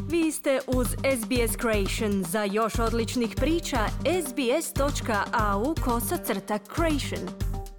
Vi ste uz SBS Creation. Za još odličnih priča, sbs.au/creation.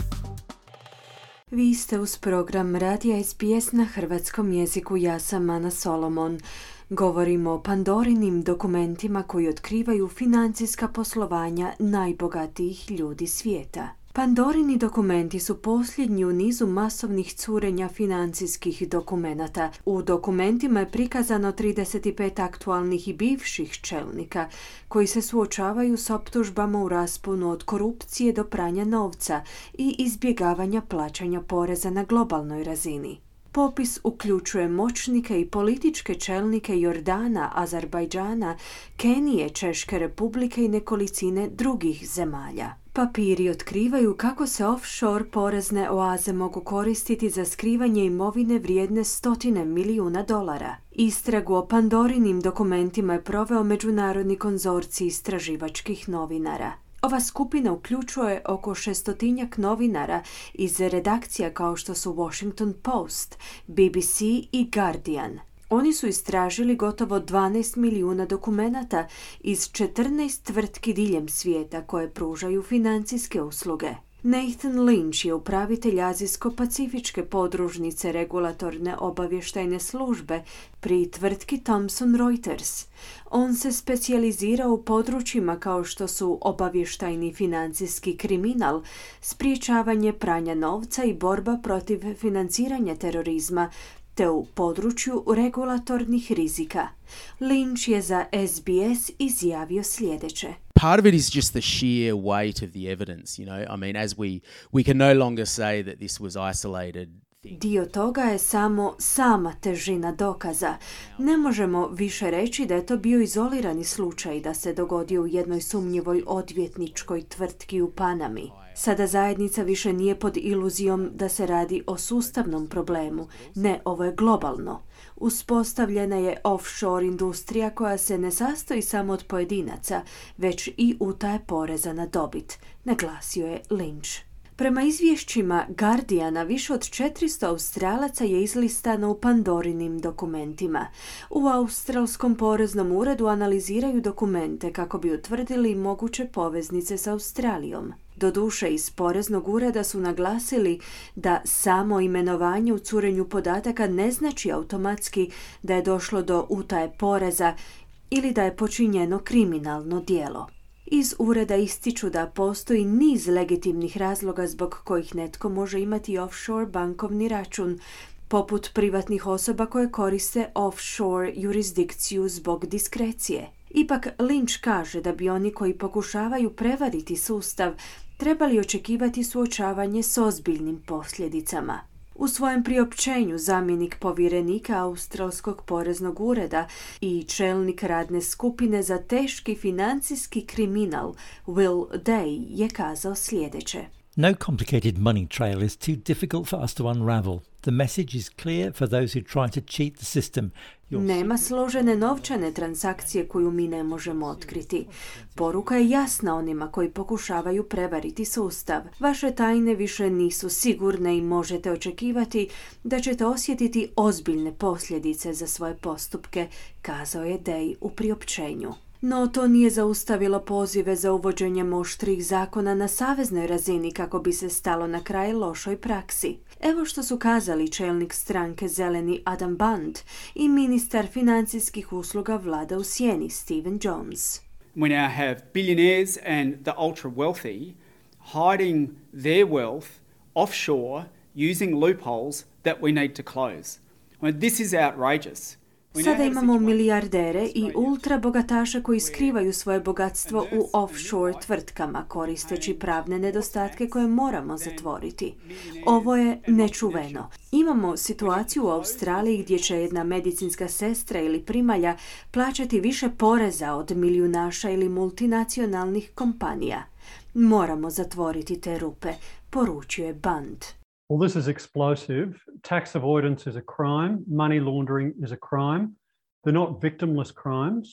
Vi ste uz program Radija SBS na hrvatskom jeziku. Ja sam Ana Solomon. Govorimo o Pandorinim dokumentima koji otkrivaju financijska poslovanja najbogatijih ljudi svijeta. Pandorini dokumenti su posljednji u nizu masovnih curenja financijskih dokumenata. U dokumentima je prikazano 35 aktualnih i bivših čelnika koji se suočavaju s optužbama u rasponu od korupcije do pranja novca i izbjegavanja plaćanja poreza na globalnoj razini. Popis uključuje moćnike i političke čelnike Jordana, Azerbajdžana, Kenije, Češke republike i nekolicine drugih zemalja. Papiri otkrivaju kako se offshore porezne oaze mogu koristiti za skrivanje imovine vrijedne $100 milijuna. Istragu o Pandorinim dokumentima je proveo Međunarodni konzorcij istraživačkih novinara. Ova skupina uključuje oko 600 novinara iz redakcija kao što su Washington Post, BBC i Guardian. Oni su istražili gotovo 12 milijuna dokumenata iz 14 tvrtki diljem svijeta koje pružaju financijske usluge. Nathan Lynch je upravitelj Azijsko-pacifičke podružnice regulatorne obavještajne službe pri tvrtki Thomson Reuters. On se specijalizira u područjima kao što su obavještajni financijski kriminal, sprječavanje pranja novca i borba protiv financiranja terorizma, te u području regulatornih rizika. Lynch je za SBS izjavio sljedeće. Part of it is just the sheer weight of the evidence, I mean, as we can no longer say that this was isolated. Dio toga je sama težina dokaza. Ne možemo više reći da je to bio izolirani slučaj da se dogodio u jednoj sumnjivoj odvjetničkoj tvrtki u Panami. Sada zajednica više nije pod iluzijom da se radi o sustavnom problemu. Ne, ovo je globalno. Uspostavljena je offshore industrija koja se ne sastoji samo od pojedinaca, već i utaje poreza na dobit, naglasio je Lynch. Prema izvješćima Guardiana, više od 400 Australaca je izlistano u Pandorinim dokumentima. U Australskom poreznom uredu analiziraju dokumente kako bi utvrdili moguće poveznice s Australijom. Doduše, iz poreznog ureda su naglasili da samo imenovanje u curenju podataka ne znači automatski da je došlo do utaje poreza ili da je počinjeno kriminalno djelo. Iz ureda ističu da postoji niz legitimnih razloga zbog kojih netko može imati offshore bankovni račun, poput privatnih osoba koje koriste offshore jurisdikciju zbog diskrecije. Ipak Lynch kaže da bi oni koji pokušavaju prevariti sustav trebali očekivati suočavanje s ozbiljnim posljedicama. U svojem priopćenju zamjenik povjerenika Australskog poreznog ureda i čelnik radne skupine za teški financijski kriminal Will Day je kazao sljedeće. No complicated money trail is too difficult for us to unravel. The message is clear for those who try to cheat the system. Nema složene novčane transakcije koju mi ne možemo otkriti. Poruka je jasna onima koji pokušavaju prevariti sustav. Vaše tajne više nisu sigurne i možete očekivati da ćete osjetiti ozbiljne posljedice za svoje postupke, kazao je Day u priopćenju. No to nije zaustavilo pozive za uvođenjem oštrih zakona na saveznoj razini kako bi se stalo na kraj lošoj praksi. Evo što su kazali čelnik stranke Zeleni Adam Band i ministar financijskih usluga vlada u sjeni Stephen Jones. We now have billionaires and the ultra wealthy hiding their wealth offshore using loopholes that we need to close. This is outrageous. Sada imamo milijardere i ultra bogataše koji skrivaju svoje bogatstvo u offshore tvrtkama koristeći pravne nedostatke koje moramo zatvoriti. Ovo je nečuveno. Imamo situaciju u Australiji gdje će jedna medicinska sestra ili primalja plaćati više poreza od milijunaša ili multinacionalnih kompanija. Moramo zatvoriti te rupe, poručio je Band. Well, this is explosive. Tax avoidance is a crime. Money laundering is a crime. They're not victimless crimes.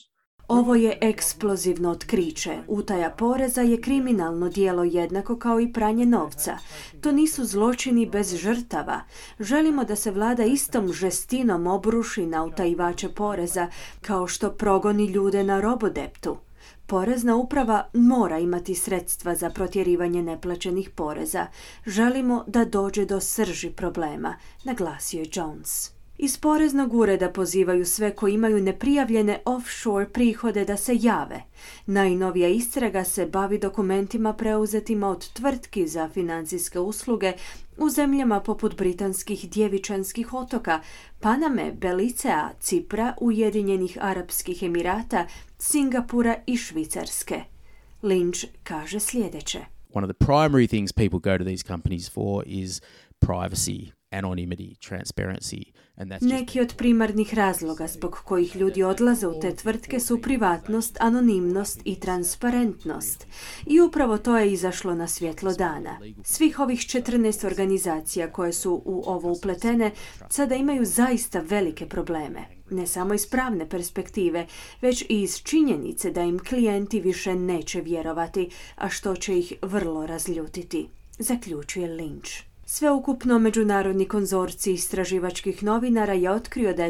Ovo je eksplozivno otkriće. Utaja poreza je kriminalno djelo jednako kao i pranje novca. To nisu zločini bez žrtava. Želimo da se vlada istom žestinom obruši na utajivače poreza kao što progoni ljude na robodeptu. Porezna uprava mora imati sredstva za protjerivanje neplaćenih poreza. Želimo da dođe do srži problema, naglasio je Jones. Iz poreznog ureda pozivaju sve koji imaju neprijavljene offshore prihode da se jave. Najnovija istraga se bavi dokumentima preuzetima od tvrtki za financijske usluge u zemljama poput britanskih Djevičanskih otoka, Paname, Belicea, Cipra, Ujedinjenih Arapskih Emirata, Singapura i Švicarske. Lynch kaže sljedeće. One of the primary things people go to these companies for is privacy, anonymity, transparency. Neki od primarnih razloga zbog kojih ljudi odlaze u te tvrtke su privatnost, anonimnost i transparentnost. I upravo to je izašlo na svjetlo dana. Svih ovih 14 organizacija koje su u ovo upletene sada imaju zaista velike probleme. Ne samo iz pravne perspektive, već i iz činjenice da im klijenti više neće vjerovati, a što će ih vrlo razljutiti, zaključuje Lynch. Sveukupno, međunarodni konzorcij istraživačkih novinara je otkrio da je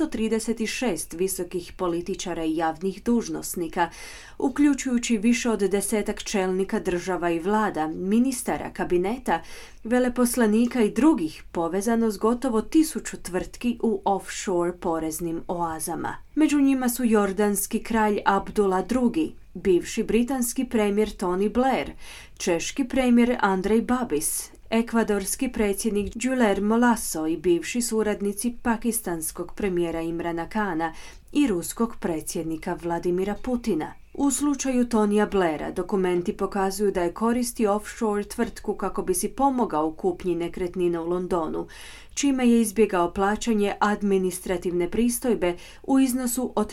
336 visokih političara i javnih dužnosnika, uključujući više od 10 čelnika država i vlada, ministara, kabineta, veleposlanika i drugih, povezano s gotovo 1000 tvrtki u offshore poreznim oazama. Među njima su jordanski kralj Abdullah II, bivši britanski premijer Tony Blair, češki premijer Andrej Babis, ekvadorski predsjednik Guillermo Lasso i bivši suradnici pakistanskog premijera Imrana Khana i ruskog predsjednika Vladimira Putina. U slučaju Tonija Blaira dokumenti pokazuju da je koristio offshore tvrtku kako bi si pomogao u kupnji nekretnine u Londonu, čime je izbjegao plaćanje administrativne pristojbe u iznosu od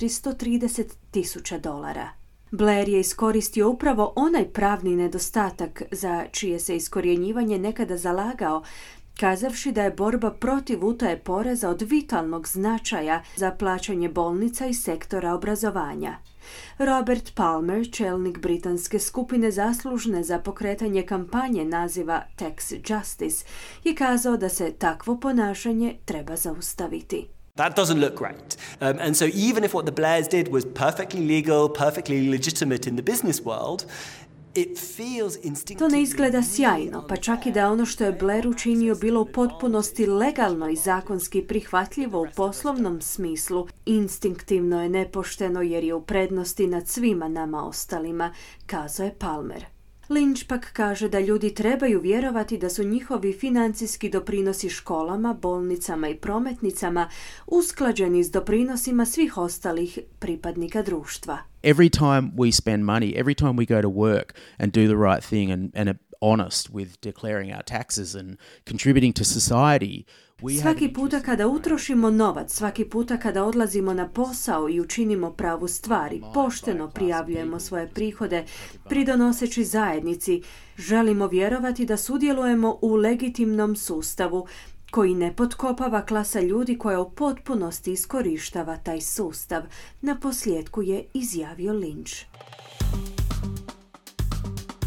$430,000. Blair je iskoristio upravo onaj pravni nedostatak za čije se iskorjenjivanje nekada zalagao, kazavši da je borba protiv utaje poreza od vitalnog značaja za plaćanje bolnica i sektora obrazovanja. Robert Palmer, čelnik britanske skupine zaslužne za pokretanje kampanje naziva Tax Justice, je kazao da se takvo ponašanje treba zaustaviti. That doesn't look great. And so even if what the Blairs did was perfectly legal, perfectly legitimate in the business world, it feels instinctively... To ne izgleda sjajno, pa čak i da ono što je Blair učinio bilo u potpunosti legalno i zakonski prihvatljivo u poslovnom smislu, instinktivno je nepošteno jer je u prednosti nad svima nama ostalima, kazao je Palmer. Lynch pak kaže da ljudi trebaju vjerovati da su njihovi financijski doprinosi školama, bolnicama i prometnicama usklađeni s doprinosima svih ostalih pripadnika društva. Every time we spend money, every time we go to work and do the right thing and are honest with declaring our taxes and contributing to society, svaki puta kada utrošimo novac, svaki puta kada odlazimo na posao i učinimo pravu stvar i pošteno prijavljujemo svoje prihode, pridonoseći zajednici, želimo vjerovati da sudjelujemo u legitimnom sustavu koji ne potkopava klasa ljudi koja u potpunosti iskorištava taj sustav, na posljedku je izjavio Lynch.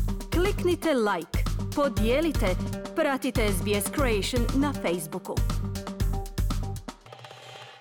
Kliknite like, podijelite, pratite SBS Creation na Facebooku.